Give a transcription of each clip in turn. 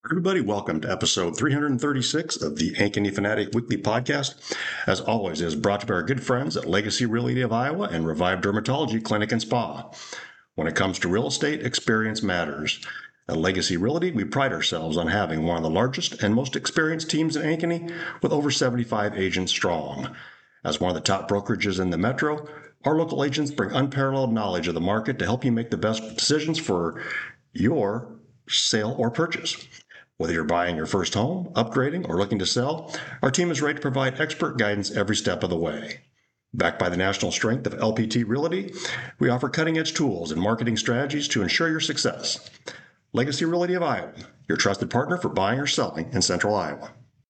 Everybody, welcome to episode 336 of the Ankeny Fanatic Weekly Podcast. As always, it is brought to you by our good friends at Legacy Realty of Iowa and Revive Dermatology Clinic and Spa. When it comes to real estate, experience matters. At Legacy Realty, we pride ourselves on having one of the largest and most experienced teams in Ankeny, with over 75 agents strong. As one of the top brokerages in the metro, our local agents bring unparalleled knowledge of the market to help you make the best decisions for your sale or purchase. Whether you're buying your first home, upgrading, or looking to sell, our team is ready to provide expert guidance every step of the way. Backed by the national strength of LPT Realty, we offer cutting-edge tools and marketing strategies to ensure your success. Legacy Realty of Iowa, your trusted partner for buying or selling in Central Iowa.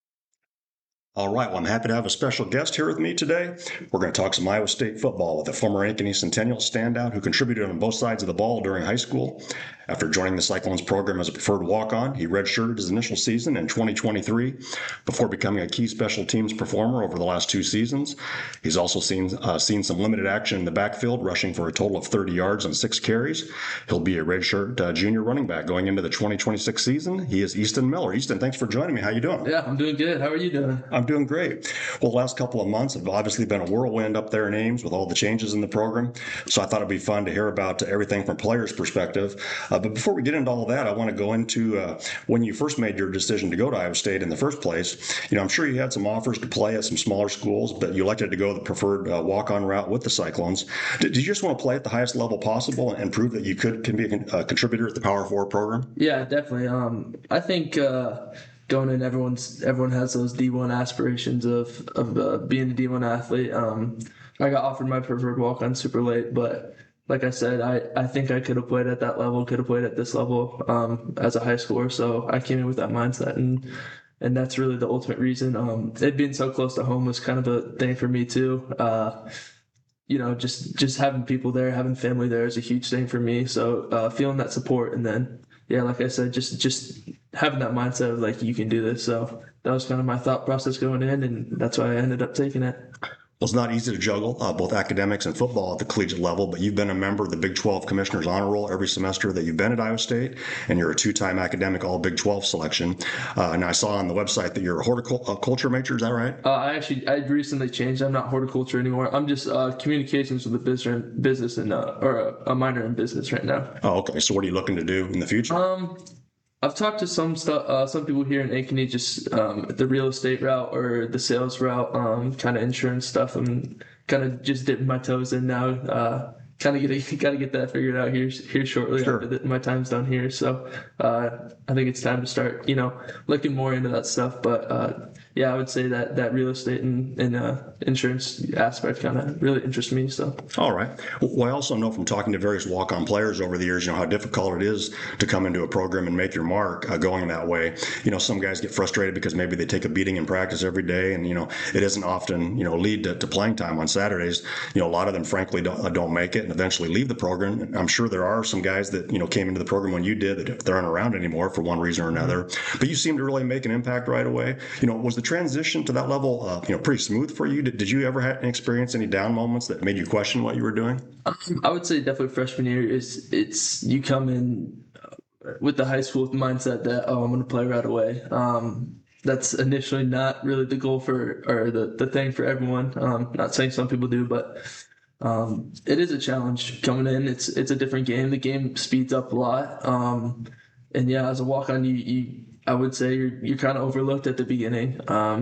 All right, well, I'm happy to have a special guest here with me today. We're going to talk some Iowa State football with a former Ankeny Centennial standout who contributed on both sides of the ball during high school. After joining the Cyclones program as a preferred walk-on, he redshirted his initial season in 2023 before becoming a key special teams performer over the last two seasons. He's also seen some limited action in the backfield, rushing for a total of 30 yards on 6 carries. He'll be a redshirt junior running back going into the 2026 season. He is Easton Miller. Easton, thanks for joining me. How you doing? Yeah, I'm doing good. How are you doing? I'm doing great. Well, the last couple of months have obviously been a whirlwind up there in Ames with all the changes in the program. So I thought it'd be fun to hear about everything from players' perspective. But before we get into all that, I want to go into when you first made your decision to go to Iowa State in the first place. You know, I'm sure you had some offers to play at some smaller schools, but you elected to go the preferred walk-on route with the Cyclones. Did you just want to play at the highest level possible and prove that you can be a contributor at the Power 4 program? Yeah, definitely. I think going in, everyone has those D1 aspirations of being a D1 athlete. I got offered my preferred walk-on super late, but like I said, I think I could have played at that level, could have played at this level as a high schooler. So I came in with that mindset, and that's really the ultimate reason. It being so close to home was kind of a thing for me too. You know, just having people there, having family there is a huge thing for me. So feeling that support, and then yeah, like I said, just having that mindset of like, you can do this. So that was kind of my thought process going in, and that's why I ended up taking it. Well, it's not easy to juggle both academics and football at the collegiate level, but you've been a member of the Big 12 Commissioner's Honor Roll every semester that you've been at Iowa State, and you're a two-time academic All Big 12 selection. And I saw on the website that you're a horticulture major. Is that right? I recently changed. I'm not horticulture anymore. I'm just communications with a business and or a minor in business right now. Oh, okay. So what are you looking to do in the future? I've talked to some people here in Ankeny, just the real estate route or the sales route, kind of insurance stuff. I'm kind of just dipping my toes in now. Kind of got to get that figured out here shortly. Sure. After my time's done here. So I think it's time to start, looking more into that stuff. But yeah, I would say that real estate and insurance aspect kind of really interests me. So. All right. Well, I also know from talking to various walk-on players over the years, how difficult it is to come into a program and make your mark going that way. Some guys get frustrated because maybe they take a beating in practice every day, and it isn't often lead to playing time on Saturdays. A lot of them frankly don't make it and eventually leave the program. And I'm sure there are some guys that came into the program when you did that they aren't around anymore for one reason or another. But you seem to really make an impact right away. Was the transition to that level pretty smooth for you? Did you ever experience any down moments that made you question what you were doing? I would say definitely freshman year it's you come in with the high school mindset that I'm going to play right away. That's initially not really the goal or the thing for everyone. Not saying some people do, but it is a challenge coming in. It's a different game. The game speeds up a lot. And yeah, as a walk-on, I would say you're kind of overlooked at the beginning.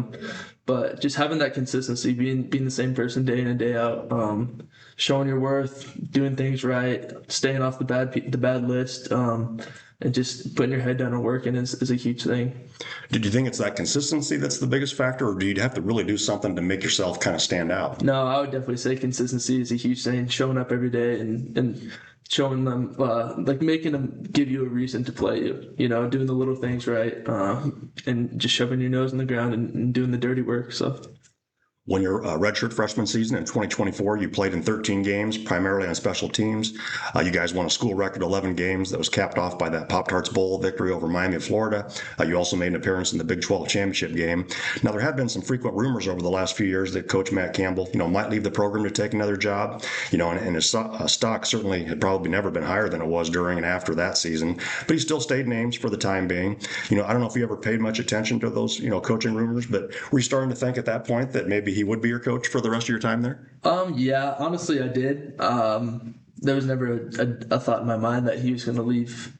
But just having that consistency, being the same person day in and day out, showing your worth, doing things right, staying off the bad list, and just putting your head down and working is a huge thing. Did you think it's that consistency that's the biggest factor, or do you have to really do something to make yourself kind of stand out? No, I would definitely say consistency is a huge thing. Showing up every day and showing them, making them give you a reason to play you, doing the little things right, and just shoving your nose in the ground and doing the dirty work. So. When your redshirt freshman season in 2024, you played in 13 games, primarily on special teams. You guys won a school record 11 games that was capped off by that Pop-Tarts Bowl victory over Miami of Florida. You also made an appearance in the Big 12 championship game. Now, there have been some frequent rumors over the last few years that Coach Matt Campbell, might leave the program to take another job. And his stock certainly had probably never been higher than it was during and after that season. But he still stayed in Ames for the time being. I don't know if you ever paid much attention to those, coaching rumors, but were you starting to think at that point that maybe he would be your coach for the rest of your time there? Yeah, honestly, I did. There was never a thought in my mind that he was going to leave.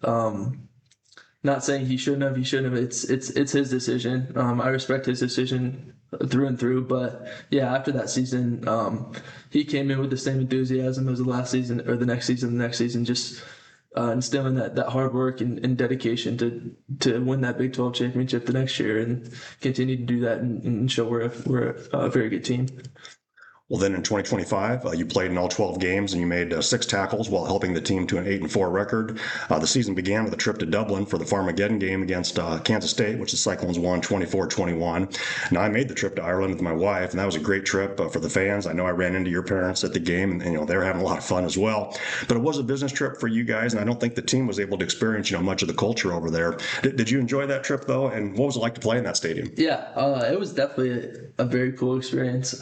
Not saying he shouldn't have. He shouldn't have. It's his decision. I respect his decision through and through. But yeah, after that season, he came in with the same enthusiasm as the last season or the next season, just instilling that hard work and dedication to win that Big 12 championship the next year and continue to do that and show we're a very good team. Well, then in 2025, you played in all 12 games and you made 6 tackles while helping the team to an 8-4 record. The season began with a trip to Dublin for the Farmageddon game against Kansas State, which the Cyclones won 24-21. Now, I made the trip to Ireland with my wife, and that was a great trip for the fans. I know I ran into your parents at the game, and they were having a lot of fun as well. But it was a business trip for you guys, and I don't think the team was able to experience much of the culture over there. Did you enjoy that trip, though? And what was it like to play in that stadium? Yeah, it was definitely a very cool experience.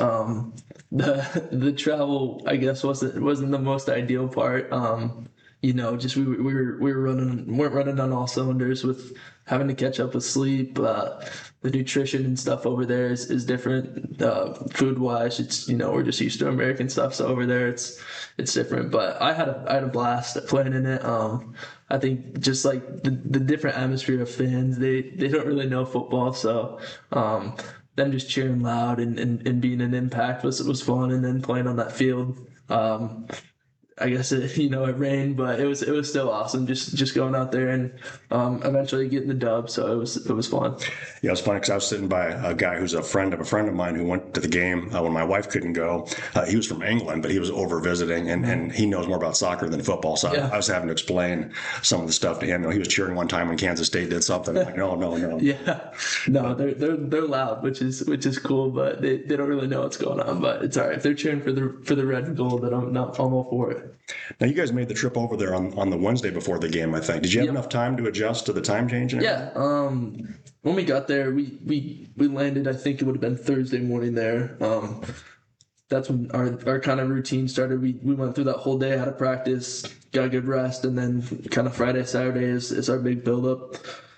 The travel, I guess, wasn't the most ideal part. Just we weren't running on all cylinders with having to catch up with sleep. The nutrition and stuff over there is different. Food wise, it's we're just used to American stuff, so over there it's different. But I had a blast playing in it. I think just like the different atmosphere of fans, they don't really know football, so them just cheering loud and being an impact was fun. And then playing on that field, I guess it rained, but it was still awesome just going out there and eventually getting the dub. So it was fun. Yeah, it was funny because I was sitting by a guy who's a friend of mine who went to the game when my wife couldn't go. He was from England, but he was over visiting, and he knows more about soccer than football. So I was having to explain some of the stuff to him. He was cheering one time when Kansas State did something. I'm like, no. Yeah, no, they're loud, which is cool, but they don't really know what's going on. But it's all right if they're cheering for the red and gold. Then I'm all for it. Now, you guys made the trip over there on the Wednesday before the game, I think. Did you have enough time to adjust to the time change? Yeah. When we got there, we landed, I think it would have been Thursday morning there. That's when our kind of routine started. We went through that whole day, had a practice, got a good rest, and then kind of Friday, Saturday is our big build-up.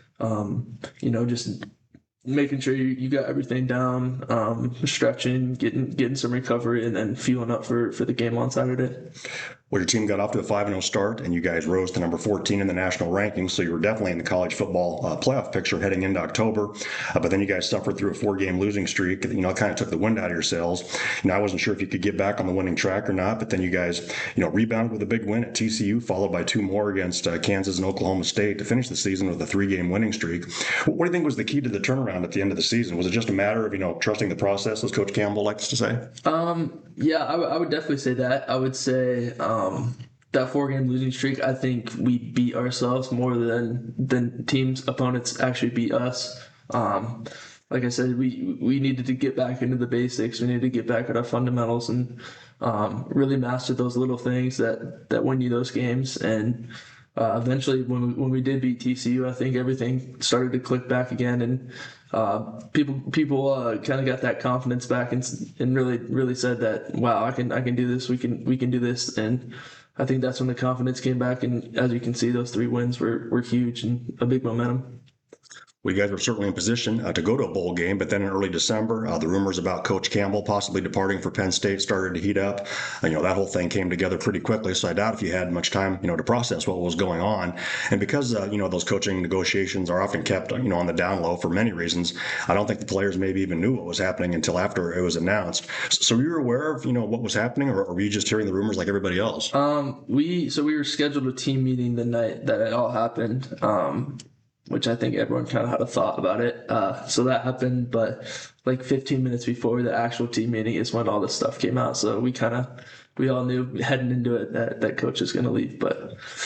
Just making sure you got everything down, stretching, getting some recovery, and then fueling up for the game on Saturday. Well, your team got off to a 5-0 start, and you guys rose to number 14 in the national rankings, so you were definitely in the college football playoff picture heading into October. But then you guys suffered through a 4-game losing streak. It kind of took the wind out of your sails. I wasn't sure if you could get back on the winning track or not, but then you guys, rebounded with a big win at TCU, followed by 2 more against Kansas and Oklahoma State to finish the season with a 3-game winning streak. What do you think was the key to the turnaround at the end of the season? Was it just a matter of, trusting the process, as Coach Campbell likes to say? Yeah, I would definitely say that. I would say that 4-game losing streak, I think we beat ourselves more than teams, opponents actually beat us. Like I said, we needed to get back into the basics. We needed to get back at our fundamentals and really master those little things that win you those games. And eventually, when we did beat TCU, I think everything started to click back again, and people kind of got that confidence back and really said that, wow, I can do this. We can do this. And I think that's when the confidence came back. And as you can see, those 3 wins were huge and a big momentum. Well, you guys were certainly in position to go to a bowl game, but then in early December, the rumors about Coach Campbell possibly departing for Penn State started to heat up. That whole thing came together pretty quickly, so I doubt if you had much time, to process what was going on. And because, those coaching negotiations are often kept, on the down low for many reasons, I don't think the players maybe even knew what was happening until after it was announced. So were you aware of, what was happening, or were you just hearing the rumors like everybody else? We were scheduled a team meeting the night that it all happened. Which I think everyone kind of had a thought about it. So that happened, but like 15 minutes before the actual team meeting is when all this stuff came out. So we all knew heading into it that coach is going to leave. But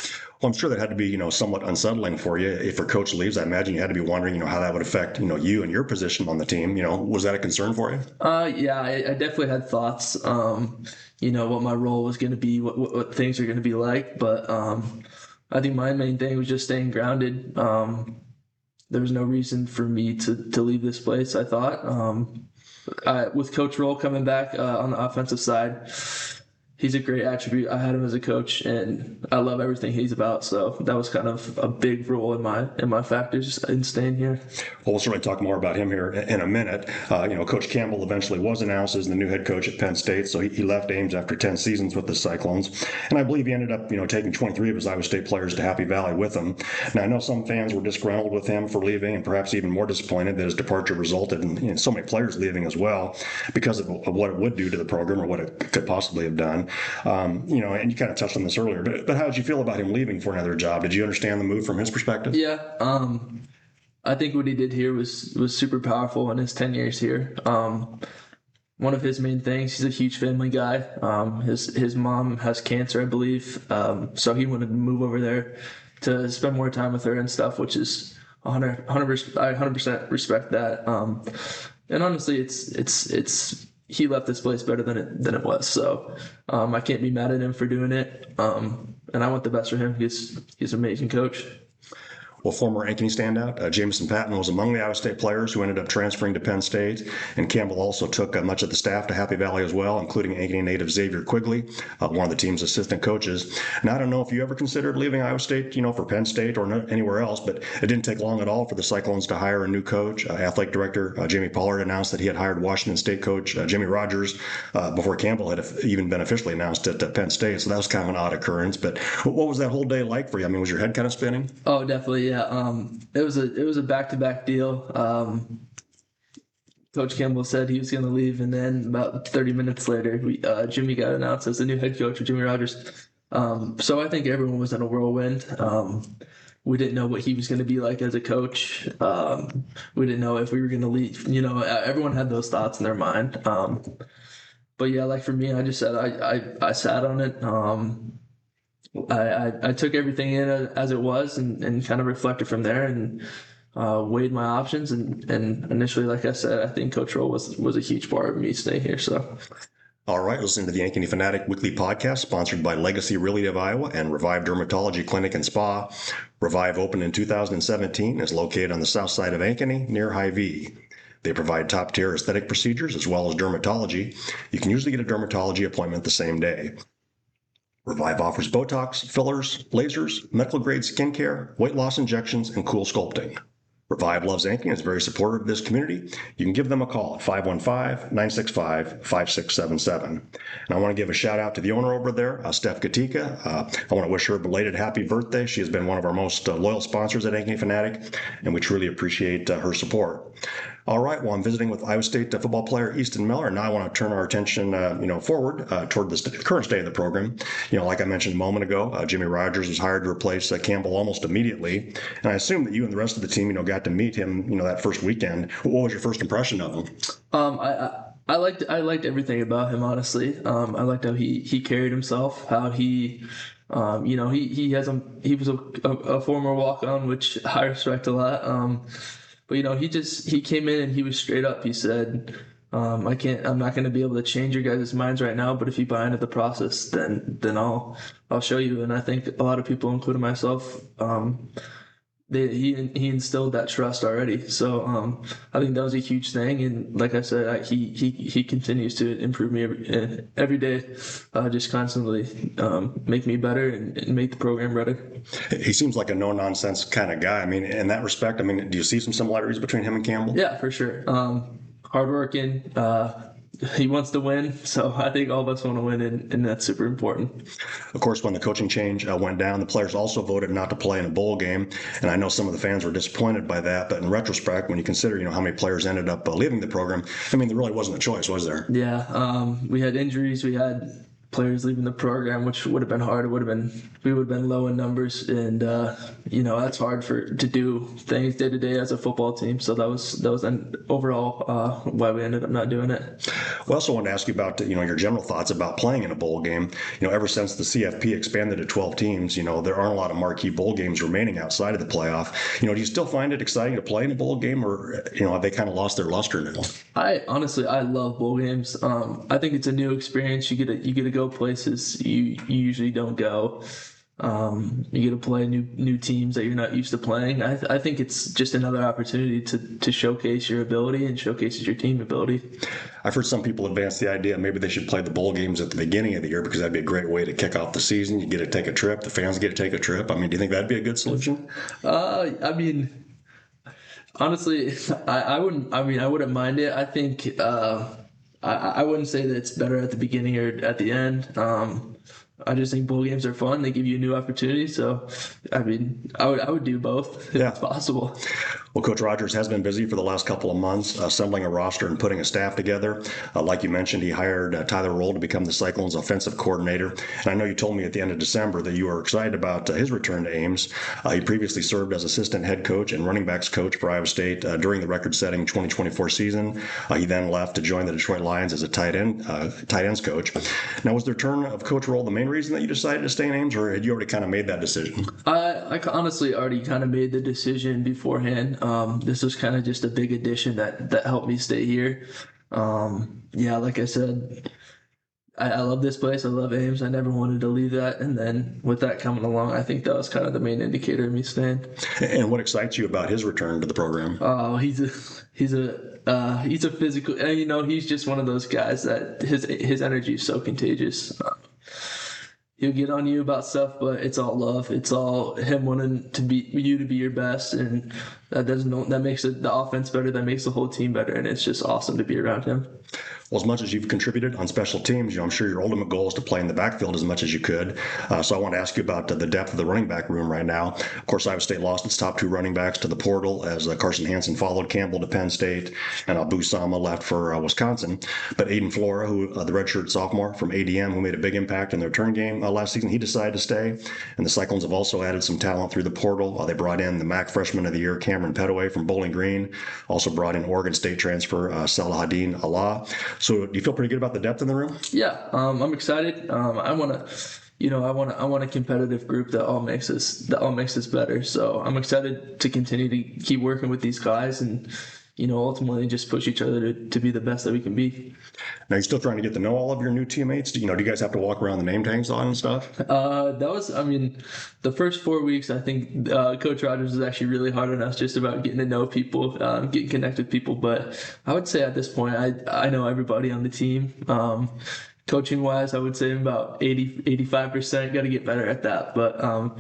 Well, I'm sure that had to be, somewhat unsettling for you. If your coach leaves, I imagine you had to be wondering, how that would affect, you and your position on the team. Was that a concern for you? Yeah, I definitely had thoughts, what my role was going to be, what things are going to be like. But I think my main thing was just staying grounded. There was no reason for me to leave this place, I thought. With Coach Roll coming back on the offensive side, he's a great attribute. I had him as a coach, and I love everything he's about. So that was kind of a big role in my factors in staying here. Well, we'll certainly talk more about him here in a minute. Coach Campbell eventually was announced as the new head coach at Penn State, so he left Ames after 10 seasons with the Cyclones, and I believe he ended up, taking 23 of his Iowa State players to Happy Valley with him. Now, I know some fans were disgruntled with him for leaving, and perhaps even more disappointed that his departure resulted in so many players leaving as well because of what it would do to the program or what it could possibly have done. And you kind of touched on this earlier, but how did you feel about him leaving for another job? Did you understand the move from his perspective? Yeah, I think what he did here was super powerful in his 10 years here. One of his main things, he's a huge family guy. His mom has cancer, I believe, so he wanted to move over there to spend more time with her and stuff, which is 100%. I 100% respect that. And honestly, it's he left this place better than it was. So I can't be mad at him for doing it. And I want the best for him. He's an amazing coach. Well, former Ankeny standout Jamison Patton was among the Iowa State players who ended up transferring to Penn State, and Campbell also took much of the staff to Happy Valley as well, including Ankeny native Xavier Quigley, one of the team's assistant coaches. Now, I don't know if you ever considered leaving Iowa State, for Penn State or anywhere else, but it didn't take long at all for the Cyclones to hire a new coach. Athletic director Jamie Pollard announced that he had hired Washington State coach Jimmy Rogers before Campbell had even been officially announced at Penn State, so that was kind of an odd occurrence. But what was that whole day like for you? I mean, was your head kind of spinning? Oh, definitely, yeah. It was a back-to-back deal. Coach Campbell said he was going to leave, and then about 30 minutes later, Jimmy got announced as the new head coach for Jimmy Rogers. So I think everyone was in a whirlwind. We didn't know what he was going to be like as a coach. We didn't know if we were going to leave. Everyone had those thoughts in their mind. But yeah, like for me, I just said I sat on it. I took everything in as it was and kind of reflected from there and weighed my options. And initially, like I said, I think Coach Roll was a huge part of me staying here. So. All right, listen to the Ankeny Fanatic Weekly Podcast, sponsored by Legacy Realty of Iowa and Revive Dermatology Clinic and Spa. Revive opened in 2017 and is located on the south side of Ankeny near Hy-Vee. They provide top-tier aesthetic procedures as well as dermatology. You can usually get a dermatology appointment the same day. Revive offers Botox, fillers, lasers, medical-grade skincare, weight loss injections, and cool sculpting. Revive loves Ankeny and is very supportive of this community. You can give them a call at 515-965-5677. And I want to give a shout out to the owner over there, Steph Katika. I want to wish her a belated happy birthday. She has been one of our most loyal sponsors at Ankeny Fanatic, and we truly appreciate her support. All right, well, I'm visiting with Iowa State football player Easton Miller, and now I want to turn our attention, forward toward the current state of the program. Like I mentioned a moment ago, Jimmy Rogers was hired to replace Campbell almost immediately, and I assume that you and the rest of the team, got to meet him, that first weekend. What was your first impression of him? I liked everything about him, honestly. I liked how he carried himself, how he was a former walk-on, which I respect a lot. But he came in and he was straight up. He said, I'm not going to be able to change your guys' minds right now, but if you buy into the process, then I'll show you. And I think a lot of people, including myself, he instilled that trust already. So I think that was a huge thing. And like I said, he continues to improve me every day, just constantly make me better and make the program better. He seems like a no-nonsense kind of guy. I mean, in that respect, do you see some similarities between him and Campbell? Yeah, for sure. Hardworking. He wants to win, so I think all of us want to win, and that's super important. Of course, when the coaching change went down, the players also voted not to play in a bowl game, and I know some of the fans were disappointed by that, but in retrospect, when you consider, how many players ended up leaving the program, there really wasn't a choice, was there? Yeah, we had injuries, we had players leaving the program, which would have been hard. We would have been low in numbers, and that's hard to do things day to day as a football team. So that was an overall why we ended up not doing it. We also wanted to ask you about your general thoughts about playing in a bowl game. Ever since the CFP expanded to 12 teams, there aren't a lot of marquee bowl games remaining outside of the playoff. Do you still find it exciting to play in a bowl game, or have they kind of lost their luster now? I love bowl games. I think it's a new experience. You get to go places you usually don't go. You get to play new teams that you're not used to playing. I think it's just another opportunity to showcase your ability and showcases your team ability. I've heard some people advance the idea maybe they should play the bowl games at the beginning of the year because that'd be a great way to kick off the season. You get to take a trip. The fans get to take a trip. I mean, do you think that'd be a good solution? Honestly, I wouldn't. I wouldn't mind it. I think I wouldn't say that it's better at the beginning or at the end. I just think bowl games are fun. They give you a new opportunity. So, I would do both if it's possible. Well, Coach Rogers has been busy for the last couple of months assembling a roster and putting a staff together. Like you mentioned, he hired Tyler Roll to become the Cyclones offensive coordinator. And I know you told me at the end of December that you were excited about his return to Ames. He previously served as assistant head coach and running backs coach for Iowa State during the record-setting 2024 season. He then left to join the Detroit Lions as a tight ends coach. Now, was the return of Coach Roll the main reason that you decided to stay in Ames, or had you already kind of made that decision? I honestly already kind of made the decision beforehand. This was kind of just a big addition that helped me stay here. Like I said, I love this place. I love Ames. I never wanted to leave that. And then with that coming along, I think that was kind of the main indicator of me staying. And what excites you about his return to the program? Oh, he's a physical, he's just one of those guys that his energy is so contagious. He'll get on you about stuff, but it's all love. It's all him wanting to be your best, and that makes the offense better. That makes the whole team better, and it's just awesome to be around him. Well, as much as you've contributed on special teams, I'm sure your ultimate goal is to play in the backfield as much as you could. So I want to ask you about the depth of the running back room right now. Of course, Iowa State lost its top two running backs to the portal as Carson Hansen followed Campbell to Penn State, and Abu Sama left for Wisconsin. But Aiden Flora, the redshirt sophomore from ADM, who made a big impact in their return game last season, he decided to stay. And the Cyclones have also added some talent through the portal. They brought in the MAC Freshman of the Year, Cameron Petaway from Bowling Green. Also brought in Oregon State transfer Salahadin Allah. So do you feel pretty good about the depth in the room? Yeah, I'm excited. I want a competitive group that all makes us better. So I'm excited to continue to keep working with these guys and ultimately just push each other to be the best that we can be. Now, you're still trying to get to know all of your new teammates? Do you guys have to walk around the name tags on and stuff? The first 4 weeks, I think Coach Rogers was actually really hard on us just about getting to know people, getting connected with people. But I would say at this point, I know everybody on the team. Coaching wise, I would say about 85%. Got to get better at that. But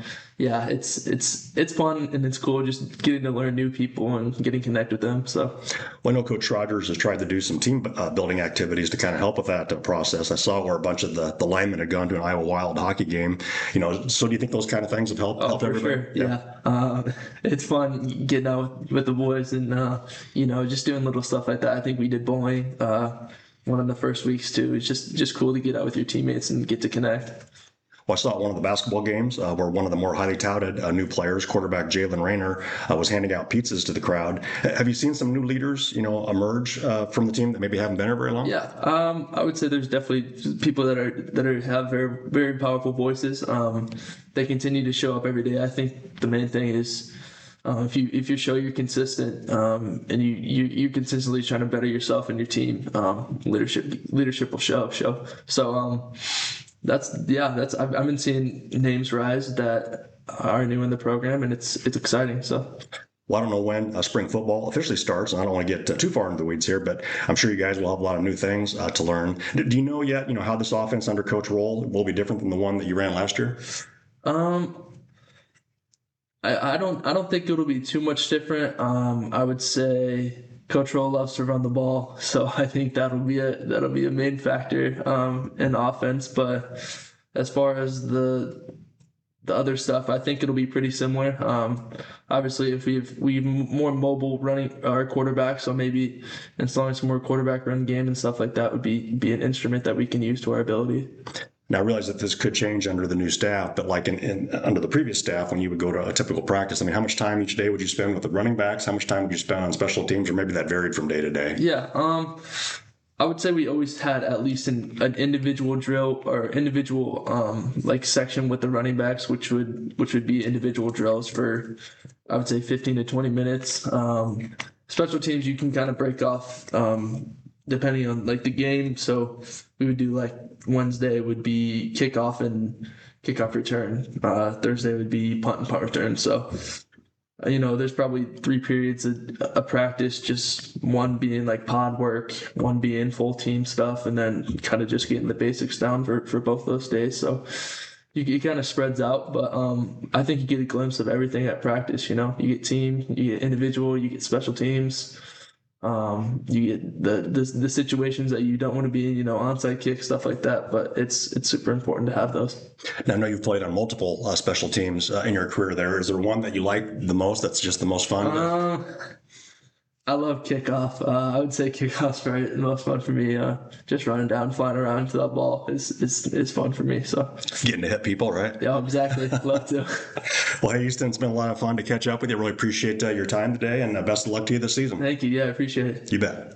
it's fun and it's cool just getting to learn new people and getting connected with them. So, well, I know Coach Rogers has tried to do some team building activities to kind of help with that process. I saw where a bunch of the linemen had gone to an Iowa Wild hockey game. So do you think those kind of things have helped everybody? Sure. Yeah. It's fun getting out with the boys and just doing little stuff like that. I think we did bowling. One of the first weeks too. It's just cool to get out with your teammates and get to connect. Well, I saw at one of the basketball games where one of the more highly touted new players, quarterback Jalen Rayner, was handing out pizzas to the crowd. Have you seen some new leaders, emerge from the team that maybe haven't been here very long? Yeah, I would say there's definitely people that have very, very powerful voices. They continue to show up every day. I think the main thing is if you show you're consistent and you're consistently trying to better yourself and your team, leadership will show. So I've been seeing names rise that are new in the program, and it's exciting. So. Well, I don't know when spring football officially starts, and I don't want to get too far into the weeds here, but I'm sure you guys will have a lot of new things to learn. Do you know yet, how this offense under Coach Roll will be different than the one that you ran last year? I don't think it'll be too much different. I would say Coach Roll loves to run the ball, so I think that'll be a main factor in offense. But as far as the other stuff, I think it'll be pretty similar. Obviously, if we've more mobile running our quarterback, so maybe installing some more quarterback run game and stuff like that would be an instrument that we can use to our ability. Now, I realize that this could change under the new staff, but like under the previous staff, when you would go to a typical practice, I mean, how much time each day would you spend with the running backs? How much time would you spend on special teams? Or maybe that varied from day to day? Yeah, I would say we always had at least an individual drill or individual like section with the running backs, which would be individual drills for, I would say, 15 to 20 minutes. Special teams you can kind of break off depending on like the game. So we would do like Wednesday would be kickoff and kickoff return. Thursday would be punt and punt return. So there's probably 3 periods of practice, just one being like pod work, one being full team stuff, and then kind of just getting the basics down for both those days. So it kind of spreads out, but I think you get a glimpse of everything at practice. You get team, you get individual, you get special teams. You get the situations that you don't want to be in, onside kick, stuff like that. But it's super important to have those. Now, I know you've played on multiple special teams in your career there. Is there one that you like the most that's just the most fun? I love kickoff. I would say kickoff's probably the most fun for me. Just running down, flying around to that ball is fun for me. So getting to hit people, right? Yeah, exactly. Love to. Well, hey, Easton, it's been a lot of fun to catch up with you. Really appreciate your time today, and best of luck to you this season. Thank you. Yeah, I appreciate it. You bet.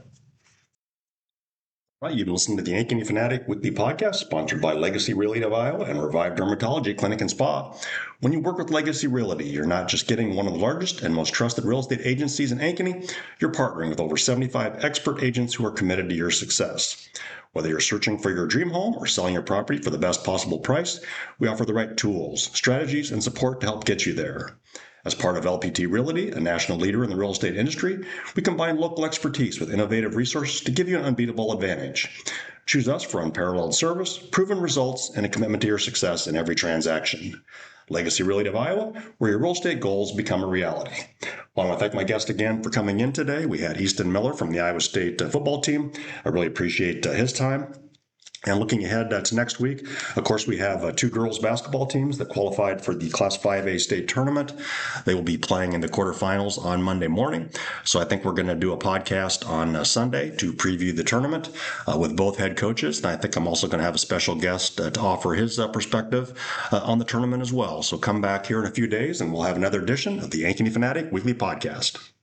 Right, you've been listening to the Ankeny Fanatic Weekly Podcast, sponsored by Legacy Realty of Iowa and Revive Dermatology Clinic and Spa. When you work with Legacy Realty, you're not just getting one of the largest and most trusted real estate agencies in Ankeny, you're partnering with over 75 expert agents who are committed to your success. Whether you're searching for your dream home or selling your property for the best possible price, we offer the right tools, strategies, and support to help get you there. As part of LPT Realty, a national leader in the real estate industry, we combine local expertise with innovative resources to give you an unbeatable advantage. Choose us for unparalleled service, proven results, and a commitment to your success in every transaction. Legacy Realty of Iowa, where your real estate goals become a reality. Well, I want to thank my guest again for coming in today. We had Easton Miller from the Iowa State football team. I really appreciate his time. And looking ahead to next week, of course, we have 2 girls basketball teams that qualified for the Class 5A state tournament. They will be playing in the quarterfinals on Monday morning. So I think we're going to do a podcast on Sunday to preview the tournament with both head coaches. And I think I'm also going to have a special guest to offer his perspective on the tournament as well. So come back here in a few days and we'll have another edition of the Ankeny Fanatic Weekly Podcast.